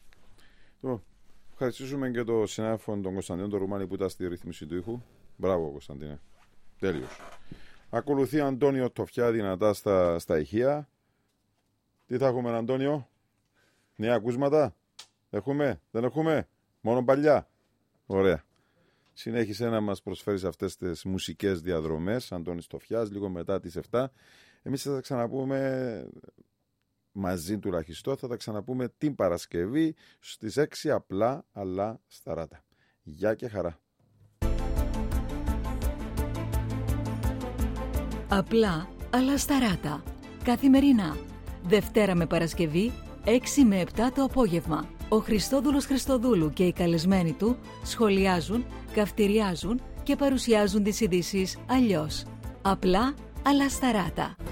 Ευχαριστήσουμε και τον συνάδελφο τον Κωνσταντίνο τον Ρουμάνη που ήταν στη ρύθμιση του ήχου. Μπράβο, Κωνσταντίνε. Τέλειος. Ακολουθεί Αντώνιο Τοφιά, δυνατά στα ηχεία. Τι θα έχουμε, Αντώνιο? Νέα ακούσματα? Έχουμε, δεν έχουμε? Μόνο παλιά? Ωραία. Συνέχισε να μας προσφέρεις αυτές τις μουσικές διαδρομές, Αντώνης Τοφιάς, λίγο μετά τις 7. Εμείς θα τα ξαναπούμε μαζί τουλάχιστον, θα τα ξαναπούμε την Παρασκευή στις 6, απλά αλλά σταράτα. Γεια και χαρά. Απλά αλλά σταράτα. Καθημερινά. Δευτέρα με Παρασκευή, 6 με 7 το απόγευμα. Ο Χριστόδουλος Χριστοδούλου και οι καλεσμένοι του σχολιάζουν, καυτηριάζουν και παρουσιάζουν τις ειδήσεις αλλιώς. Απλά αλλά σταράτα.